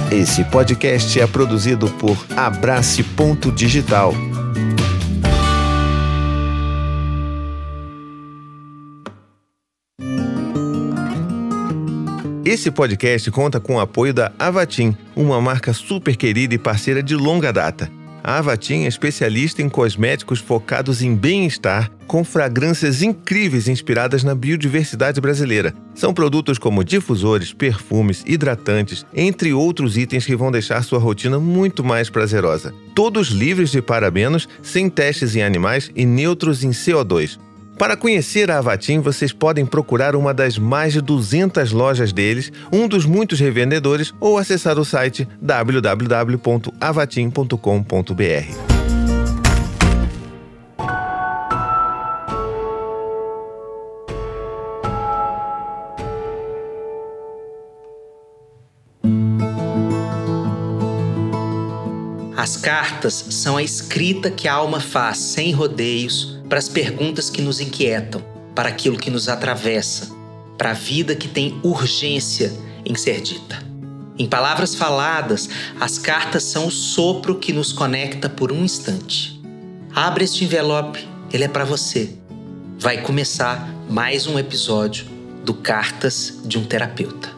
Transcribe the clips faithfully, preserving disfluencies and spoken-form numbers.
Esse podcast é produzido por Abrace Ponto Digital. Esse podcast conta com o apoio da Avatim, uma marca super querida e parceira de longa data. A Avatim é especialista em cosméticos focados em bem-estar, com fragrâncias incríveis inspiradas na biodiversidade brasileira. São produtos como difusores, perfumes, hidratantes, entre outros itens que vão deixar sua rotina muito mais prazerosa. Todos livres de parabenos, sem testes em animais e neutros em C O dois. Para conhecer a Avatim, vocês podem procurar uma das mais de duzentas lojas deles, um dos muitos revendedores, ou acessar o site w w w ponto avatim ponto com ponto b r. As cartas são a escrita que a alma faz, sem rodeios, para as perguntas que nos inquietam, para aquilo que nos atravessa, para a vida que tem urgência em ser dita. Em palavras faladas, as cartas são o sopro que nos conecta por um instante. Abre este envelope, ele é para você. Vai começar mais um episódio do Cartas de um Terapeuta.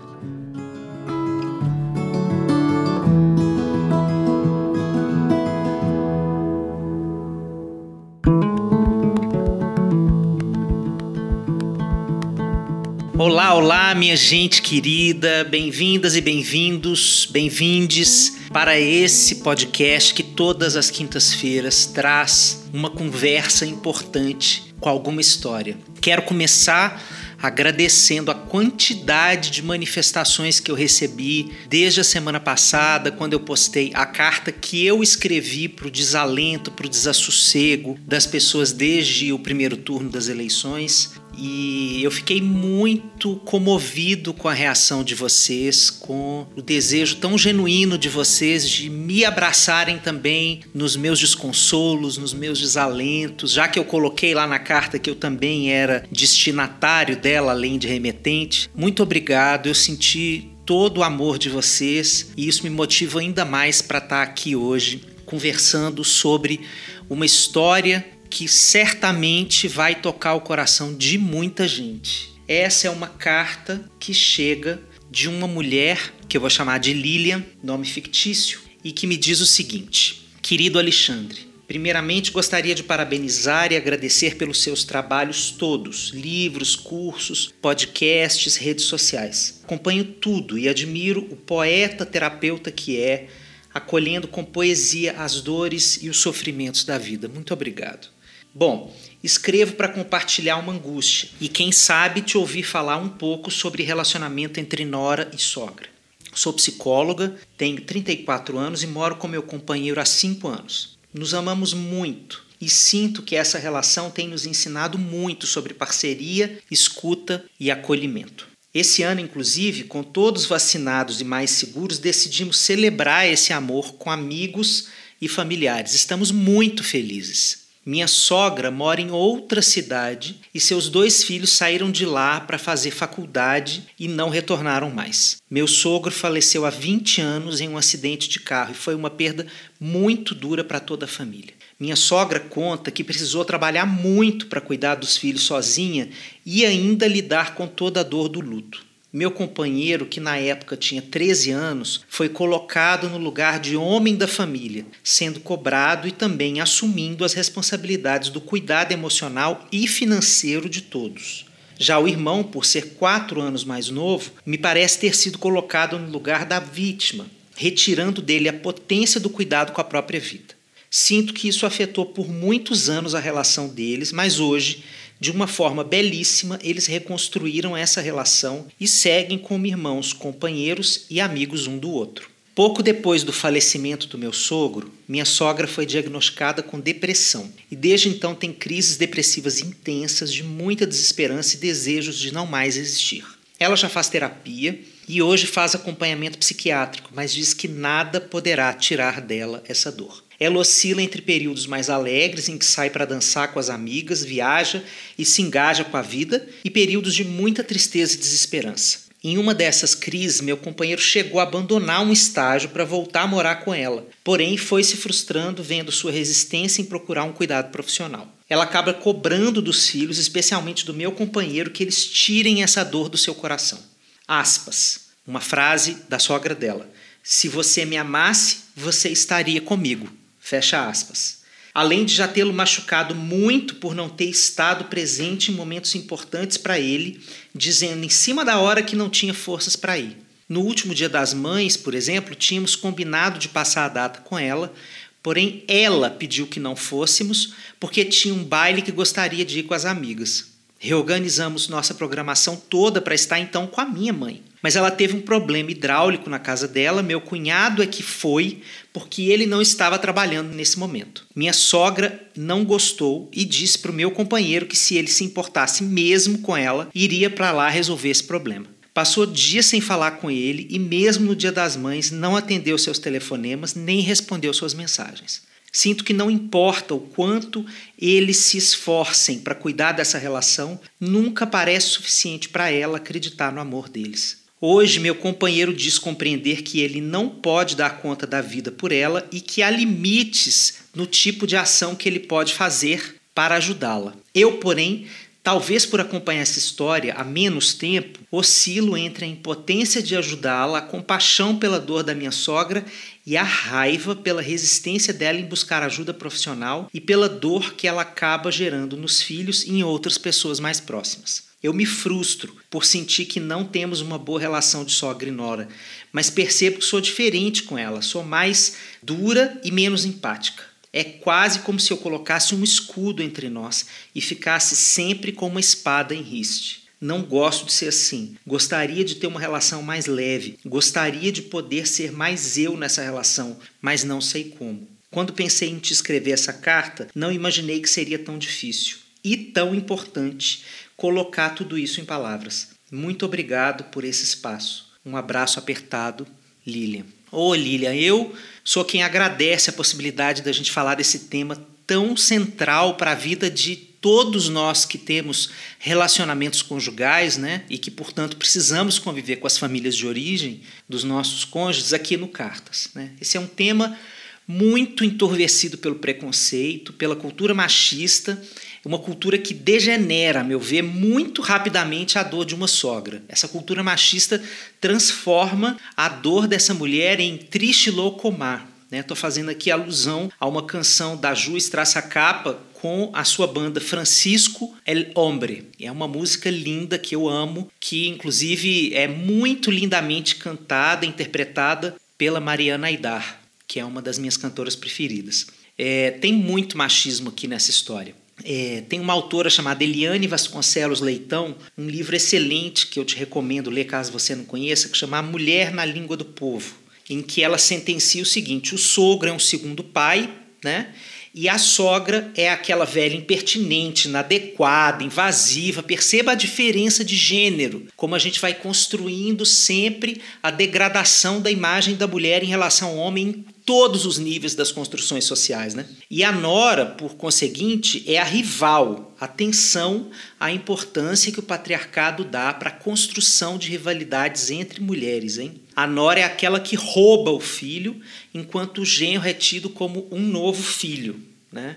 Olá, olá, minha gente querida, bem-vindas e bem-vindos, bem-vindes para esse podcast que todas as quintas-feiras traz uma conversa importante com alguma história. Quero começar agradecendo a quantidade de manifestações que eu recebi desde a semana passada, quando eu postei a carta que eu escrevi para o desalento, para o desassossego das pessoas desde o primeiro turno das eleições. E eu fiquei muito comovido com a reação de vocês, com o desejo tão genuíno de vocês de me abraçarem também nos meus desconsolos, nos meus desalentos, já que eu coloquei lá na carta que eu também era destinatário dela, além de remetente. Muito obrigado, eu senti todo o amor de vocês e isso me motiva ainda mais para estar aqui hoje conversando sobre uma história que certamente vai tocar o coração de muita gente. Essa é uma carta que chega de uma mulher, que eu vou chamar de Lilian, nome fictício, e que me diz o seguinte: querido Alexandre, primeiramente gostaria de parabenizar e agradecer pelos seus trabalhos todos, livros, cursos, podcasts, redes sociais. Acompanho tudo e admiro o poeta terapeuta que é, acolhendo com poesia as dores e os sofrimentos da vida. Muito obrigado. Bom, escrevo para compartilhar uma angústia e quem sabe te ouvir falar um pouco sobre relacionamento entre nora e sogra. Sou psicóloga, tenho trinta e quatro anos e moro com meu companheiro há cinco anos. Nos amamos muito e sinto que essa relação tem nos ensinado muito sobre parceria, escuta e acolhimento. Esse ano, inclusive, com todos vacinados e mais seguros, decidimos celebrar esse amor com amigos e familiares. Estamos muito felizes. Minha sogra mora em outra cidade e seus dois filhos saíram de lá para fazer faculdade e não retornaram mais. Meu sogro faleceu há vinte anos em um acidente de carro e foi uma perda muito dura para toda a família. Minha sogra conta que precisou trabalhar muito para cuidar dos filhos sozinha e ainda lidar com toda a dor do luto. Meu companheiro, que na época tinha treze anos, foi colocado no lugar de homem da família, sendo cobrado e também assumindo as responsabilidades do cuidado emocional e financeiro de todos. Já o irmão, por ser quatro anos mais novo, me parece ter sido colocado no lugar da vítima, retirando dele a potência do cuidado com a própria vida. Sinto que isso afetou por muitos anos a relação deles, mas hoje, de uma forma belíssima, eles reconstruíram essa relação e seguem como irmãos, companheiros e amigos um do outro. Pouco depois do falecimento do meu sogro, minha sogra foi diagnosticada com depressão e desde então tem crises depressivas intensas de muita desesperança e desejos de não mais existir. Ela já faz terapia e hoje faz acompanhamento psiquiátrico, mas diz que nada poderá tirar dela essa dor. Ela oscila entre períodos mais alegres, em que sai para dançar com as amigas, viaja e se engaja com a vida, e períodos de muita tristeza e desesperança. Em uma dessas crises, meu companheiro chegou a abandonar um estágio para voltar a morar com ela, porém foi se frustrando vendo sua resistência em procurar um cuidado profissional. Ela acaba cobrando dos filhos, especialmente do meu companheiro, que eles tirem essa dor do seu coração. Aspas, uma frase da sogra dela. Se você me amasse, você estaria comigo. Fecha aspas. Além de já tê-lo machucado muito por não ter estado presente em momentos importantes para ele, dizendo em cima da hora que não tinha forças para ir. No último Dia das Mães, por exemplo, tínhamos combinado de passar a data com ela, porém ela pediu que não fôssemos porque tinha um baile que gostaria de ir com as amigas. Reorganizamos nossa programação toda para estar então com a minha mãe. Mas ela teve um problema hidráulico na casa dela, meu cunhado é que foi, porque ele não estava trabalhando nesse momento. Minha sogra não gostou e disse para o meu companheiro que se ele se importasse mesmo com ela, iria para lá resolver esse problema. Passou dias sem falar com ele e mesmo no Dia das Mães não atendeu seus telefonemas nem respondeu suas mensagens. Sinto que não importa o quanto eles se esforcem para cuidar dessa relação, nunca parece suficiente para ela acreditar no amor deles. Hoje, meu companheiro diz compreender que ele não pode dar conta da vida por ela e que há limites no tipo de ação que ele pode fazer para ajudá-la. Eu, porém, talvez por acompanhar essa história há menos tempo, oscilo entre a impotência de ajudá-la, a compaixão pela dor da minha sogra e a raiva pela resistência dela em buscar ajuda profissional e pela dor que ela acaba gerando nos filhos e em outras pessoas mais próximas. Eu me frustro por sentir que não temos uma boa relação de sogra e nora, mas percebo que sou diferente com ela, sou mais dura e menos empática. É quase como se eu colocasse um escudo entre nós e ficasse sempre com uma espada em riste. Não gosto de ser assim. Gostaria de ter uma relação mais leve. Gostaria de poder ser mais eu nessa relação, mas não sei como. Quando pensei em te escrever essa carta, não imaginei que seria tão difícil e tão importante colocar tudo isso em palavras. Muito obrigado por esse espaço. Um abraço apertado, Lilian. Ô Lilian, eu sou quem agradece a possibilidade da gente falar desse tema tão central para a vida de todos nós que temos relacionamentos conjugais, né? E que, portanto, precisamos conviver com as famílias de origem dos nossos cônjuges aqui no Cartas, né? Esse é um tema muito entorpecido pelo preconceito, pela cultura machista, uma cultura que degenera, a meu ver, muito rapidamente a dor de uma sogra. Essa cultura machista transforma a dor dessa mulher em triste loucomar. Estou né? fazendo aqui alusão a uma canção da Ju Straça-Capa com a sua banda Francisco El Hombre. É uma música linda que eu amo, que inclusive é muito lindamente cantada, interpretada pela Mariana Aidar, que é uma das minhas cantoras preferidas. É, tem muito machismo aqui nessa história. É, tem uma autora chamada Eliane Vasconcelos Leitão, um livro excelente que eu te recomendo ler caso você não conheça, que chama A Mulher na Língua do Povo, em que ela sentencia o seguinte: o sogro é um segundo pai, né? E a sogra é aquela velha impertinente, inadequada, invasiva. Perceba a diferença de gênero, como a gente vai construindo sempre a degradação da imagem da mulher em relação ao homem em todos os níveis das construções sociais, né? E a nora, por conseguinte, é a rival. Atenção à importância que o patriarcado dá para a construção de rivalidades entre mulheres, hein? A nora é aquela que rouba o filho, enquanto o genro é tido como um novo filho, né?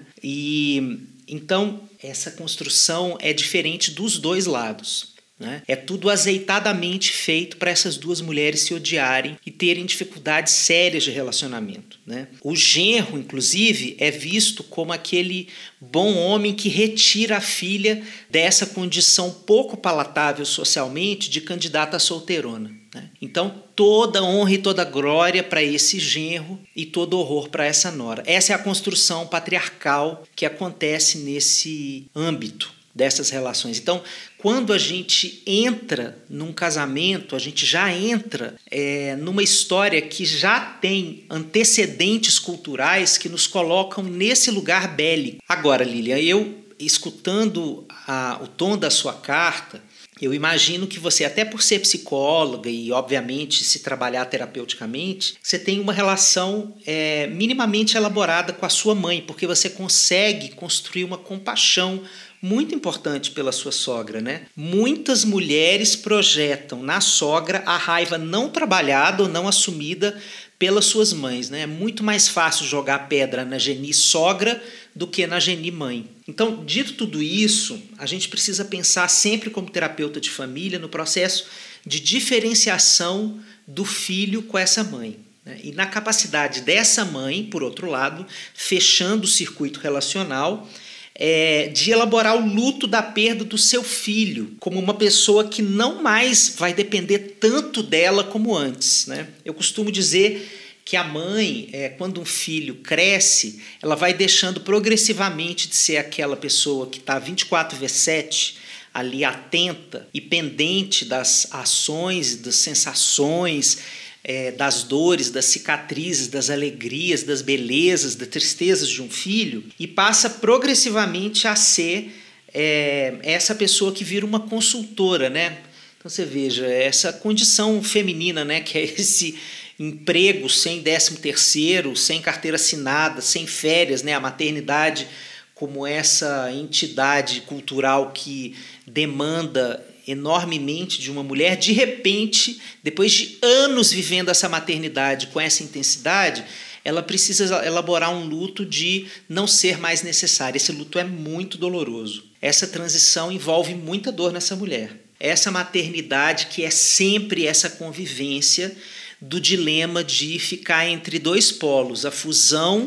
E então essa construção é diferente dos dois lados, né? É tudo azeitadamente feito para essas duas mulheres se odiarem e terem dificuldades sérias de relacionamento, né? O genro, inclusive, é visto como aquele bom homem que retira a filha dessa condição pouco palatável socialmente de candidata solteirona, né? Então, toda honra e toda glória para esse genro e todo horror para essa nora. Essa é a construção patriarcal que acontece nesse âmbito dessas relações. Então, quando a gente entra num casamento, a gente já entra é, numa história que já tem antecedentes culturais que nos colocam nesse lugar bélico. Agora, Lilian, eu, escutando a, o tom da sua carta, eu imagino que você, até por ser psicóloga e, obviamente, se trabalhar terapeuticamente, você tem uma relação é, minimamente elaborada com a sua mãe, porque você consegue construir uma compaixão muito importante pela sua sogra, né? Muitas mulheres projetam na sogra a raiva não trabalhada ou não assumida pelas suas mães, né? É muito mais fácil jogar pedra na geni sogra do que na geni mãe. Então, dito tudo isso, a gente precisa pensar sempre como terapeuta de família no processo de diferenciação do filho com essa mãe. E na capacidade dessa mãe, por outro lado, fechando o circuito relacional, é, de elaborar o luto da perda do seu filho, como uma pessoa que não mais vai depender tanto dela como antes, né? Eu costumo dizer que a mãe, é, quando um filho cresce, ela vai deixando progressivamente de ser aquela pessoa que está vinte e quatro vezes sete ali atenta e pendente das ações, das sensações, É, das dores, das cicatrizes, das alegrias, das belezas, das tristezas de um filho, e passa progressivamente a ser é, essa pessoa que vira uma consultora, né? Então você veja, essa condição feminina, né, que é esse emprego sem décimo terceiro, sem carteira assinada, sem férias, né, a maternidade como essa entidade cultural que demanda enormemente de uma mulher, de repente, depois de anos vivendo essa maternidade com essa intensidade, ela precisa elaborar um luto de não ser mais necessária. Esse luto é muito doloroso. Essa transição envolve muita dor nessa mulher. Essa maternidade que é sempre essa convivência do dilema de ficar entre dois polos, a fusão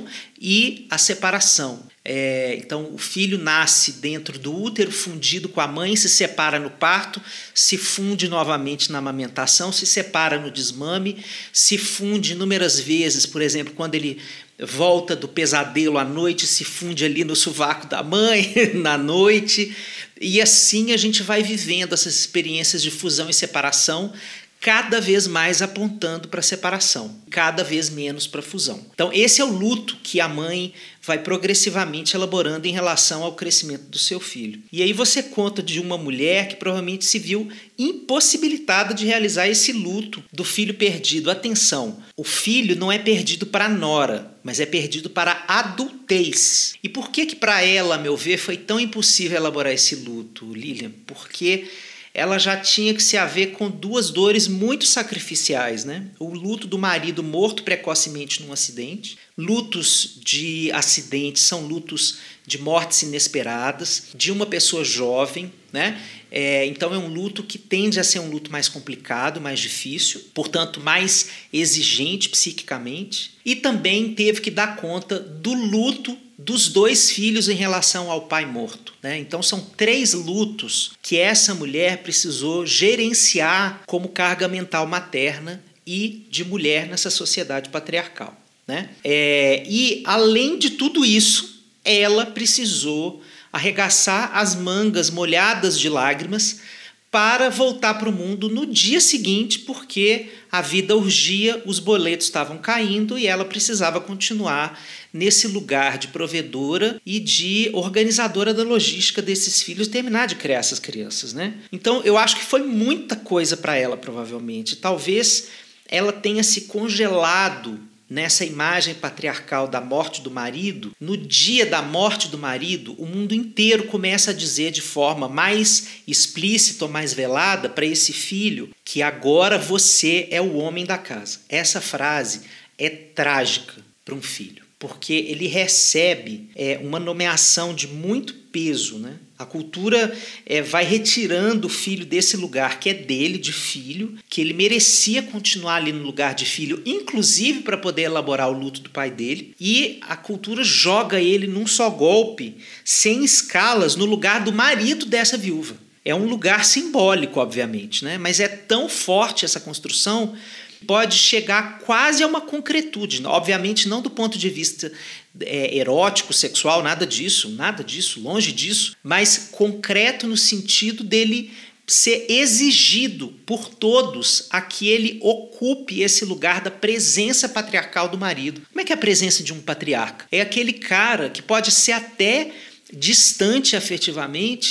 e a separação. É, então, o filho nasce dentro do útero, fundido com a mãe, se separa no parto, se funde novamente na amamentação, se separa no desmame, se funde inúmeras vezes, por exemplo, quando ele volta do pesadelo à noite, se funde ali no sovaco da mãe, na noite, e assim a gente vai vivendo essas experiências de fusão e separação, cada vez mais apontando para a separação, cada vez menos para a fusão. Então, esse é o luto que a mãe vai progressivamente elaborando em relação ao crescimento do seu filho. E aí você conta de uma mulher que provavelmente se viu impossibilitada de realizar esse luto do filho perdido. Atenção, o filho não é perdido para a nora, mas é perdido para a adultez. E por que que para ela, a meu ver, foi tão impossível elaborar esse luto, Lilian? Porque ela já tinha que se haver com duas dores muito sacrificiais, né? O luto do marido morto precocemente num acidente. Lutos de acidentes são lutos de mortes inesperadas, de uma pessoa jovem, né? É, então é um luto que tende a ser um luto mais complicado, mais difícil, portanto mais exigente psiquicamente. E também teve que dar conta do luto dos dois filhos em relação ao pai morto, né? Então são três lutos que essa mulher precisou gerenciar como carga mental materna e de mulher nessa sociedade patriarcal, né? É, e além de tudo isso, ela precisou arregaçar as mangas molhadas de lágrimas para voltar para o mundo no dia seguinte, porque a vida urgia, os boletos estavam caindo e ela precisava continuar nesse lugar de provedora e de organizadora da logística desses filhos, terminar de criar essas crianças, né? Então, eu acho que foi muita coisa para ela, provavelmente. Talvez ela tenha se congelado nessa imagem patriarcal da morte do marido. No dia da morte do marido, o mundo inteiro começa a dizer de forma mais explícita ou mais velada para esse filho que agora você é o homem da casa. Essa frase é trágica para um filho, porque ele recebe é, uma nomeação de muito peso, né? A cultura é, vai retirando o filho desse lugar que é dele, de filho, que ele merecia continuar ali no lugar de filho, inclusive para poder elaborar o luto do pai dele, e a cultura joga ele num só golpe, sem escalas, no lugar do marido dessa viúva. É um lugar simbólico, obviamente, né? Mas é tão forte essa construção, pode chegar quase a uma concretude, obviamente não do ponto de vista é, erótico, sexual, nada disso, nada disso, longe disso, mas concreto no sentido dele ser exigido por todos a que ele ocupe esse lugar da presença patriarcal do marido. Como é que é a presença de um patriarca? É aquele cara que pode ser até distante afetivamente,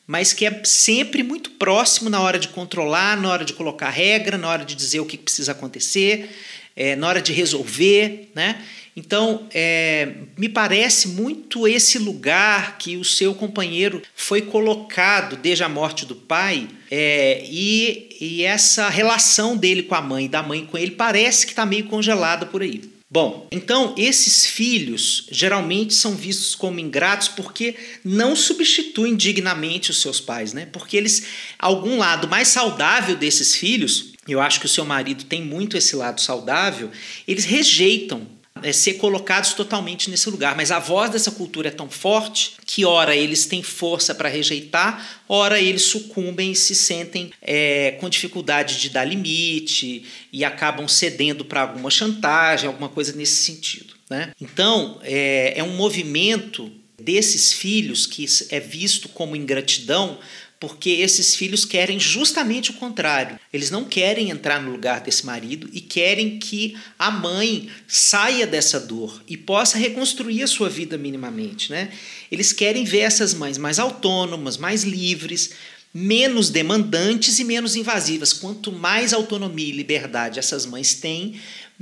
mas que é sempre muito próximo na hora de controlar, na hora de colocar regra, na hora de dizer o que precisa acontecer, é, na hora de resolver, né? Então, é, me parece muito esse lugar que o seu companheiro foi colocado desde a morte do pai, é, e, e essa relação dele com a mãe e da mãe com ele parece que está meio congelada por aí. Bom, então esses filhos geralmente são vistos como ingratos porque não substituem dignamente os seus pais, né? Porque eles, algum lado mais saudável desses filhos, eu acho que o seu marido tem muito esse lado saudável, eles rejeitam É ser colocados totalmente nesse lugar. Mas a voz dessa cultura é tão forte que ora eles têm força para rejeitar, ora eles sucumbem e se sentem é, com dificuldade de dar limite e acabam cedendo para alguma chantagem, alguma coisa nesse sentido, né? Então, é, é um movimento desses filhos que é visto como ingratidão, porque esses filhos querem justamente o contrário. Eles não querem entrar no lugar desse marido e querem que a mãe saia dessa dor e possa reconstruir a sua vida minimamente, né? Eles querem ver essas mães mais autônomas, mais livres, menos demandantes e menos invasivas. Quanto mais autonomia e liberdade essas mães têm,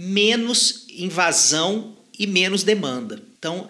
menos invasão e menos demanda. Então,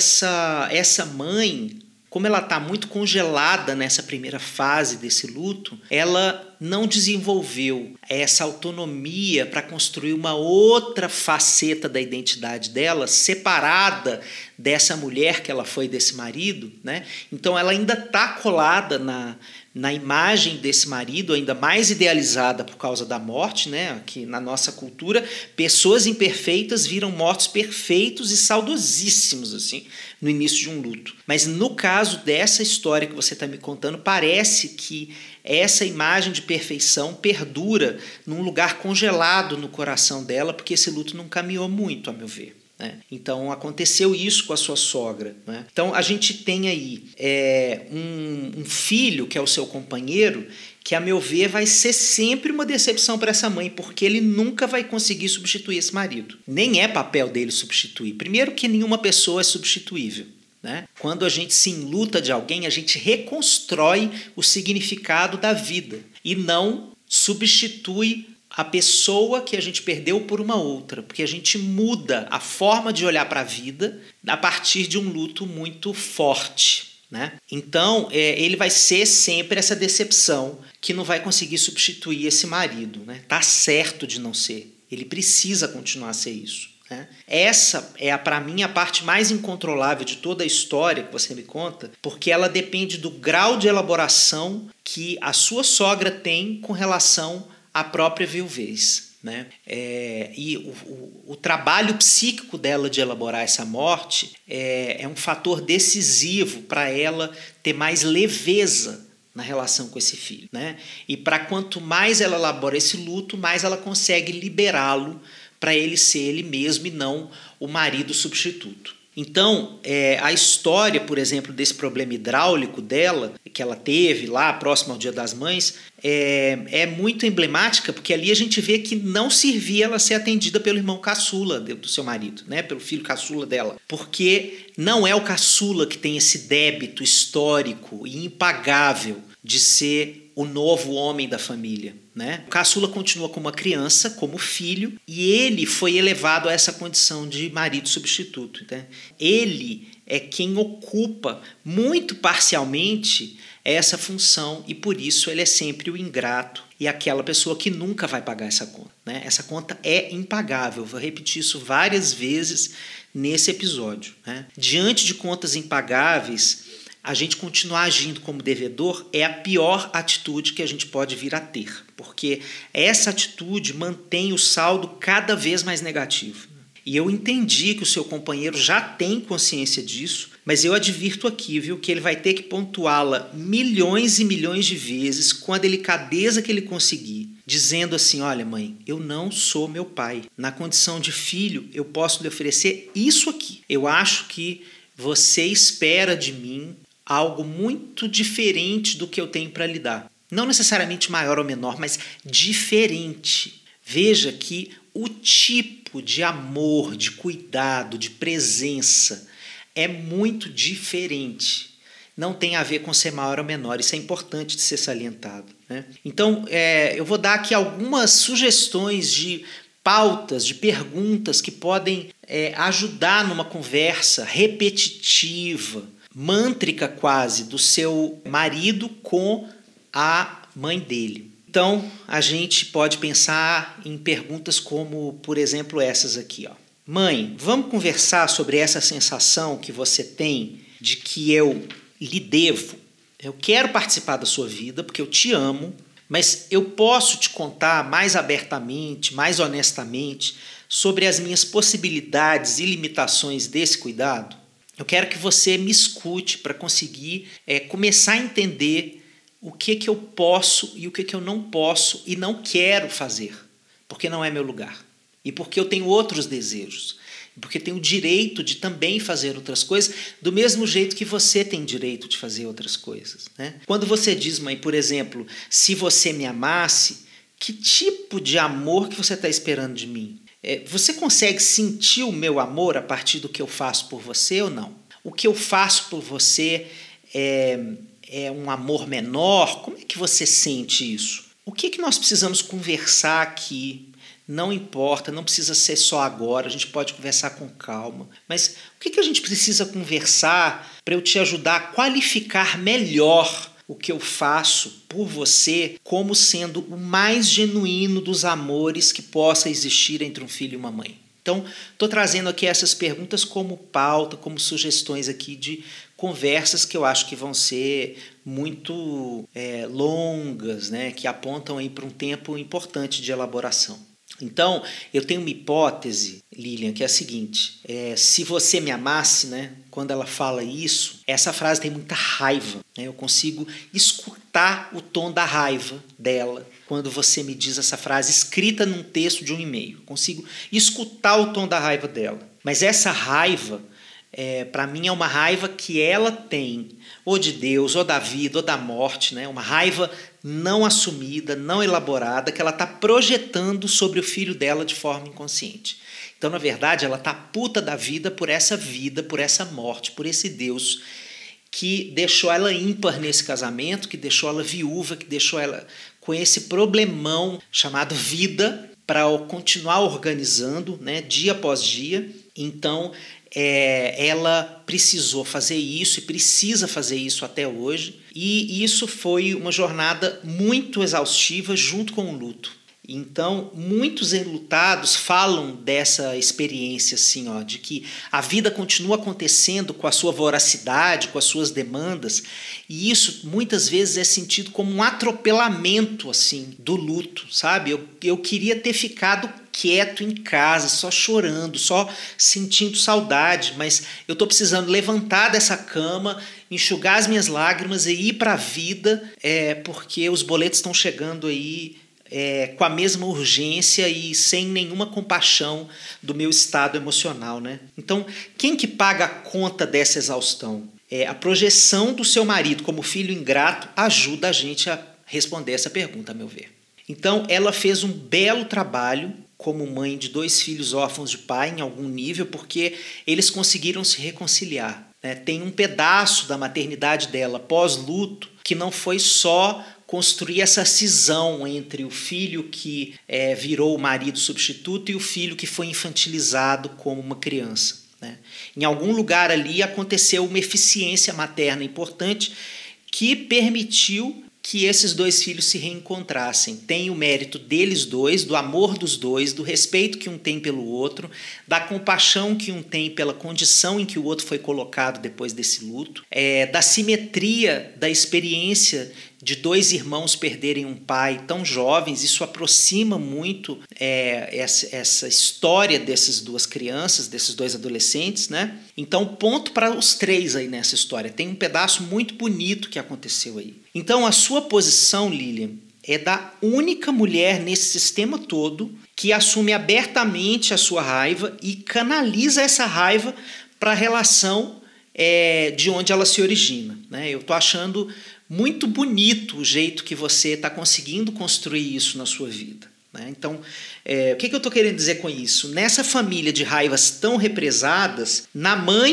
essa, essa mãe, como ela está muito congelada nessa primeira fase desse luto, ela não desenvolveu essa autonomia para construir uma outra faceta da identidade dela, separada dessa mulher que ela foi desse marido, né? Então ela ainda está colada na, na imagem desse marido, ainda mais idealizada por causa da morte, né? Aqui na nossa cultura, pessoas imperfeitas viram mortos perfeitos e saudosíssimos assim, no início de um luto. Mas no caso dessa história que você está me contando, parece que essa imagem de perfeição perdura num lugar congelado no coração dela, porque esse luto não caminhou muito, a meu ver, né? Então aconteceu isso com a sua sogra, né? Então a gente tem aí é, um, um filho que é o seu companheiro, que a meu ver vai ser sempre uma decepção para essa mãe, porque ele nunca vai conseguir substituir esse marido. Nem é papel dele substituir. Primeiro que nenhuma pessoa é substituível, né? Quando a gente se enluta de alguém, a gente reconstrói o significado da vida e não substitui a pessoa que a gente perdeu por uma outra, porque a gente muda a forma de olhar para a vida a partir de um luto muito forte, né? Então, é, ele vai ser sempre essa decepção que não vai conseguir substituir esse marido, né? Tá certo de não ser. Ele precisa continuar a ser isso, né? Essa é, para mim, a parte mais incontrolável de toda a história que você me conta, porque ela depende do grau de elaboração que a sua sogra tem com relação à própria viuvez, né? É, e o, o, o trabalho psíquico dela de elaborar essa morte é, é um fator decisivo para ela ter mais leveza na relação com esse filho, né? E para quanto mais ela elabora esse luto, mais ela consegue liberá-lo para ele ser ele mesmo e não o marido substituto. Então, é, a história, por exemplo, desse problema hidráulico dela, que ela teve lá próximo ao Dia das Mães, é, é muito emblemática, porque ali a gente vê que não servia ela ser atendida pelo irmão caçula do seu marido, né? Pelo filho caçula dela, porque não é o caçula que tem esse débito histórico e impagável de ser o novo homem da família, né? O caçula continua como uma criança, como filho, e ele foi elevado a essa condição de marido substituto, né? Ele é quem ocupa muito parcialmente essa função e por isso ele é sempre o ingrato e aquela pessoa que nunca vai pagar essa conta, né? Essa conta é impagável, vou repetir isso várias vezes nesse episódio, né? Diante de contas impagáveis, a gente continuar agindo como devedor é a pior atitude que a gente pode vir a ter, porque essa atitude mantém o saldo cada vez mais negativo. E eu entendi que o seu companheiro já tem consciência disso, mas eu advirto aqui, viu, que ele vai ter que pontuá-la milhões e milhões de vezes com a delicadeza que ele conseguir, dizendo assim: olha, mãe, eu não sou meu pai. Na condição de filho, eu posso lhe oferecer isso aqui. Eu acho que você espera de mim algo muito diferente do que eu tenho para lhe dar. Não necessariamente maior ou menor, mas diferente. Veja que o tipo de amor, de cuidado, de presença é muito diferente. não tem a ver com ser maior ou menor. Isso é importante de ser salientado, né? Então, é, eu vou dar aqui algumas sugestões de pautas, de perguntas que podem é, ajudar numa conversa repetitiva, mântrica quase, do seu marido com a mãe dele. Então, a gente pode pensar em perguntas como, por exemplo, essas aqui, ó. Mãe, vamos conversar sobre essa sensação que você tem de que eu lhe devo. Eu quero participar da sua vida porque eu te amo, mas eu posso te contar mais abertamente, mais honestamente, sobre as minhas possibilidades e limitações desse cuidado? Eu quero que você me escute para conseguir é, começar a entender o que, que eu posso e o que, que eu não posso e não quero fazer, porque não é meu lugar. E porque eu tenho outros desejos. Porque tenho o direito de também fazer outras coisas, do mesmo jeito que você tem direito de fazer outras coisas, né? Quando você diz, mãe, por exemplo, se você me amasse, que tipo de amor que você está esperando de mim? É, você consegue sentir o meu amor a partir do que eu faço por você ou não? O que eu faço por você é, é um amor menor? Como é que você sente isso? O que, que nós precisamos conversar aqui? Não importa, não precisa ser só agora, a gente pode conversar com calma. Mas o que, que a gente precisa conversar para eu te ajudar a qualificar melhor o que eu faço por você como sendo o mais genuíno dos amores que possa existir entre um filho e uma mãe? Então, estou trazendo aqui essas perguntas como pauta, como sugestões aqui de conversas que eu acho que vão ser muito é, longas, né, que apontam aí para um tempo importante de elaboração. Então, eu tenho uma hipótese, Lilian, que é a seguinte: é, se você me amasse, né, quando ela fala isso, essa frase tem muita raiva, né? Eu consigo escutar o tom da raiva dela quando você me diz essa frase escrita num texto de um e-mail. Eu consigo escutar o tom da raiva dela. Mas essa raiva, é, para mim, é uma raiva que ela tem, ou de Deus, ou da vida, ou da morte, né? Uma raiva não assumida, não elaborada, que ela está projetando sobre o filho dela de forma inconsciente. Então, na verdade, ela está puta da vida por essa vida, por essa morte, por esse Deus que deixou ela ímpar nesse casamento, que deixou ela viúva, que deixou ela com esse problemão chamado vida para continuar organizando, né, dia após dia. Então, É, ela precisou fazer isso e precisa fazer isso até hoje, e isso foi uma jornada muito exaustiva junto com o luto. Então, muitos enlutados falam dessa experiência assim, ó, de que a vida continua acontecendo com a sua voracidade, com as suas demandas, e isso muitas vezes é sentido como um atropelamento assim do luto, sabe? Eu, eu queria ter ficado quieto em casa, só chorando, só sentindo saudade, mas eu estou precisando levantar dessa cama, enxugar as minhas lágrimas e ir para a vida, é, porque os boletos estão chegando aí É, com a mesma urgência e sem nenhuma compaixão do meu estado emocional, né? Então, quem que paga a conta dessa exaustão? É, a projeção do seu marido como filho ingrato ajuda a gente a responder essa pergunta, a meu ver. Então, ela fez um belo trabalho como mãe de dois filhos órfãos de pai, em algum nível, porque eles conseguiram se reconciliar, né? Tem um pedaço da maternidade dela pós-luto que não foi só construir essa cisão entre o filho que é, virou o marido substituto e o filho que foi infantilizado como uma criança, né? Em algum lugar ali aconteceu uma eficiência materna importante que permitiu que esses dois filhos se reencontrassem. Tem o mérito deles dois, do amor dos dois, do respeito que um tem pelo outro, da compaixão que um tem pela condição em que o outro foi colocado depois desse luto, é, da simetria da experiência de dois irmãos perderem um pai tão jovens. Isso aproxima muito é, essa, essa história dessas duas crianças, desses dois adolescentes, né? Então, ponto para os três aí nessa história. Tem um pedaço muito bonito que aconteceu aí. Então, a sua posição, Lilian, é da única mulher nesse sistema todo que assume abertamente a sua raiva e canaliza essa raiva para a relação é, de onde ela se origina, né? Eu estou achando muito bonito o jeito que você está conseguindo construir isso na sua vida, né? Então, é, o que, que eu estou querendo dizer com isso? Nessa família de raivas tão represadas, na mãe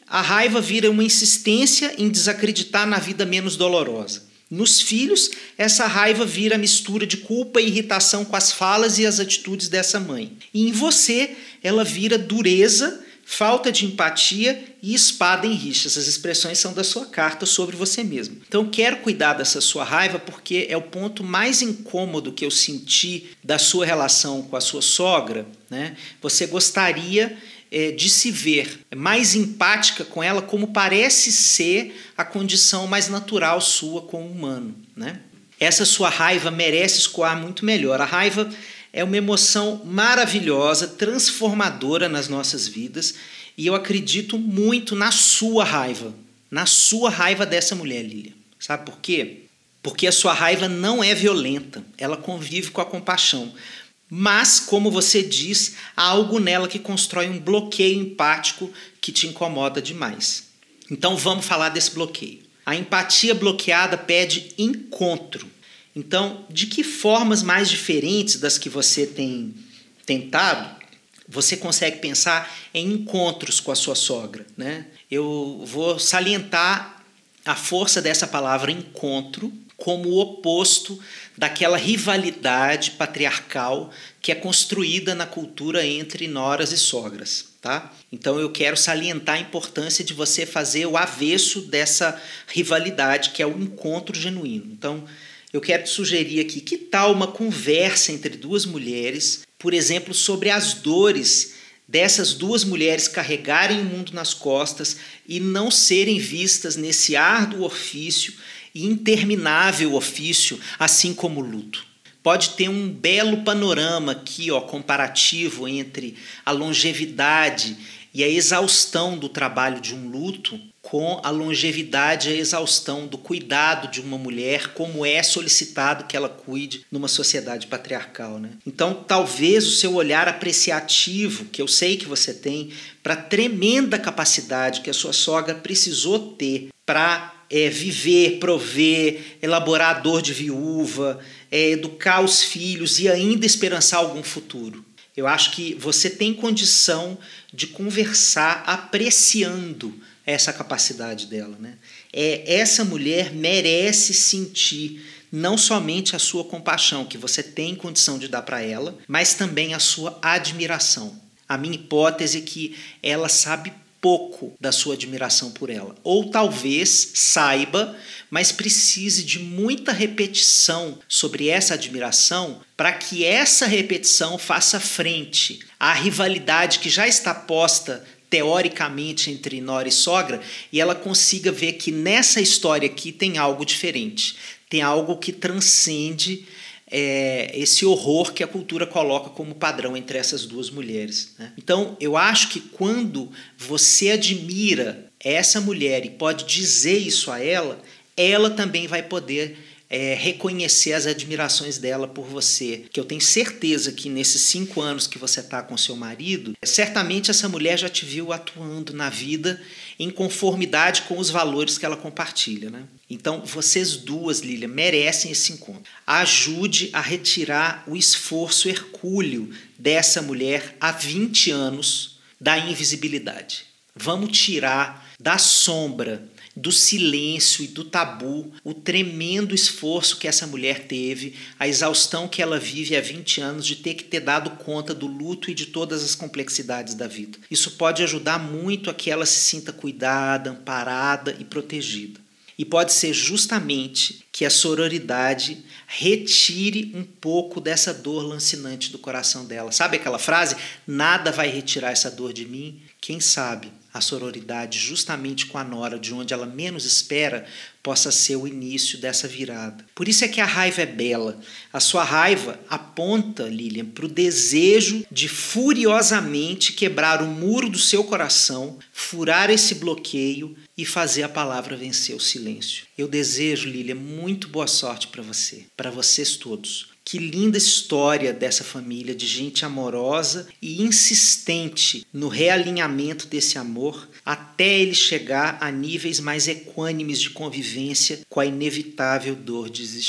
a raiva vira uma insistência em desacreditar na vida menos dolorosa. Nos filhos, essa raiva vira mistura de culpa e irritação com as falas e as atitudes dessa mãe. E em você, ela vira dureza, falta de empatia e espada em rixa. Essas expressões são da sua carta sobre você mesmo. Então, quero cuidar dessa sua raiva porque é o ponto mais incômodo que eu senti da sua relação com a sua sogra, né? Você gostaria é, de se ver mais empática com ela, como parece ser a condição mais natural sua como humano, né? Essa sua raiva merece escoar muito melhor. A raiva é uma emoção maravilhosa, transformadora nas nossas vidas, e eu acredito muito na sua raiva, na sua raiva dessa mulher, Lília. Sabe por quê? Porque a sua raiva não é violenta, ela convive com a compaixão. Mas, como você diz, há algo nela que constrói um bloqueio empático que te incomoda demais. Então vamos falar desse bloqueio. A empatia bloqueada pede encontro. Então, de que formas mais diferentes das que você tem tentado, você consegue pensar em encontros com a sua sogra, né? Eu vou salientar a força dessa palavra encontro como o oposto daquela rivalidade patriarcal que é construída na cultura entre noras e sogras, tá? Então eu quero salientar a importância de você fazer o avesso dessa rivalidade, que é o encontro genuíno. Então, eu quero te sugerir aqui, que tal uma conversa entre duas mulheres, por exemplo, sobre as dores dessas duas mulheres carregarem o mundo nas costas e não serem vistas nesse árduo ofício e interminável ofício, assim como o luto. Pode ter um belo panorama aqui, ó, comparativo entre a longevidade e a exaustão do trabalho de um luto com a longevidade e a exaustão do cuidado de uma mulher, como é solicitado que ela cuide numa sociedade patriarcal, né? Então, talvez o seu olhar apreciativo, que eu sei que você tem, para a tremenda capacidade que a sua sogra precisou ter para é, viver, prover, elaborar a dor de viúva, é, educar os filhos e ainda esperançar algum futuro. Eu acho que você tem condição de conversar apreciando essa capacidade dela, né? É, essa mulher merece sentir não somente a sua compaixão, que você tem condição de dar para ela, mas também a sua admiração. A minha hipótese é que ela sabe pouco da sua admiração por ela. Ou talvez saiba, mas precise de muita repetição sobre essa admiração para que essa repetição faça frente à rivalidade que já está posta teoricamente entre nora e sogra, e ela consiga ver que nessa história aqui tem algo diferente, tem algo que transcende é, esse horror que a cultura coloca como padrão entre essas duas mulheres, né? Então, eu acho que quando você admira essa mulher e pode dizer isso a ela, ela também vai poder É, reconhecer as admirações dela por você, que eu tenho certeza que nesses cinco anos que você está com seu marido, certamente essa mulher já te viu atuando na vida em conformidade com os valores que ela compartilha, né? Então, vocês duas, Lília, merecem esse encontro. Ajude a retirar o esforço hercúleo dessa mulher há vinte anos da invisibilidade. Vamos tirar da sombra, do silêncio e do tabu, o tremendo esforço que essa mulher teve, a exaustão que ela vive há vinte anos de ter que ter dado conta do luto e de todas as complexidades da vida. Isso pode ajudar muito a que ela se sinta cuidada, amparada e protegida. E pode ser justamente que a sororidade retire um pouco dessa dor lancinante do coração dela. Sabe aquela frase? Nada vai retirar essa dor de mim? Quem sabe a sororidade, justamente com a nora, de onde ela menos espera, possa ser o início dessa virada. Por isso é que a raiva é bela. A sua raiva aponta, Lilian, para o desejo de furiosamente quebrar o muro do seu coração, furar esse bloqueio e fazer a palavra vencer o silêncio. Eu desejo, Lilian, muito boa sorte para você, para vocês todos. Que linda história dessa família de gente amorosa e insistente no realinhamento desse amor até ele chegar a níveis mais equânimes de convivência com a inevitável dor de existir.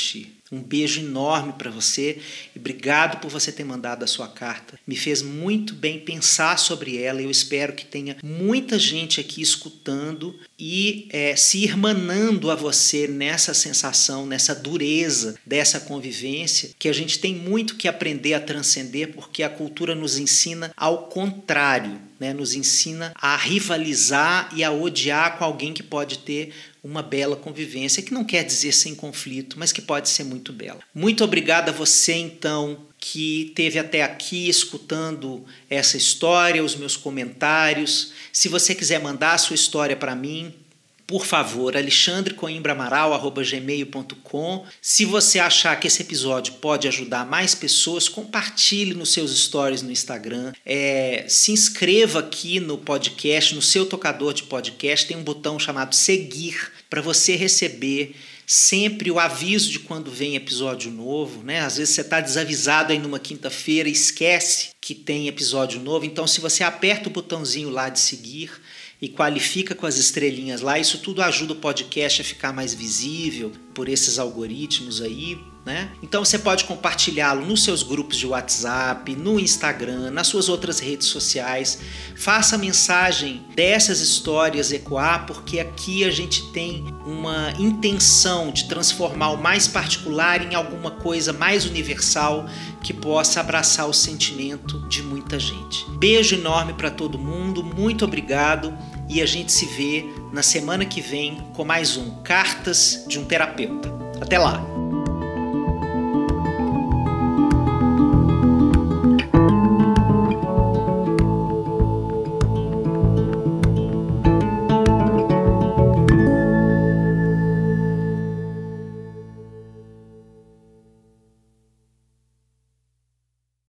Um beijo enorme para você e obrigado por você ter mandado a sua carta. Me fez muito bem pensar sobre ela e eu espero que tenha muita gente aqui escutando e é, se irmanando a você nessa sensação, nessa dureza dessa convivência, que a gente tem muito que aprender a transcender, porque a cultura nos ensina ao contrário, né? Nos ensina a rivalizar e a odiar com alguém que pode ter uma bela convivência, que não quer dizer sem conflito, mas que pode ser muito bela. Muito obrigado a você, então, que esteve até aqui escutando essa história, os meus comentários. Se você quiser mandar a sua história para mim, por favor, alexandre coimbra amaral arroba gmail ponto com. Se você achar que esse episódio pode ajudar mais pessoas, compartilhe nos seus stories no Instagram. É, se inscreva aqui no podcast, no seu tocador de podcast. Tem um botão chamado seguir para você receber sempre o aviso de quando vem episódio novo, né? Às vezes você está desavisado aí numa quinta-feira e esquece que tem episódio novo. Então, se você aperta o botãozinho lá de seguir e qualifica com as estrelinhas lá, isso tudo ajuda o podcast a ficar mais visível por esses algoritmos aí, né? Então você pode compartilhá-lo nos seus grupos de WhatsApp, no Instagram, nas suas outras redes sociais. Faça a mensagem dessas histórias ecoar, porque aqui a gente tem uma intenção de transformar o mais particular em alguma coisa mais universal que possa abraçar o sentimento de muita gente. Beijo enorme para todo mundo, muito obrigado e a gente se vê na semana que vem com mais um Cartas de um Terapeuta. Até lá!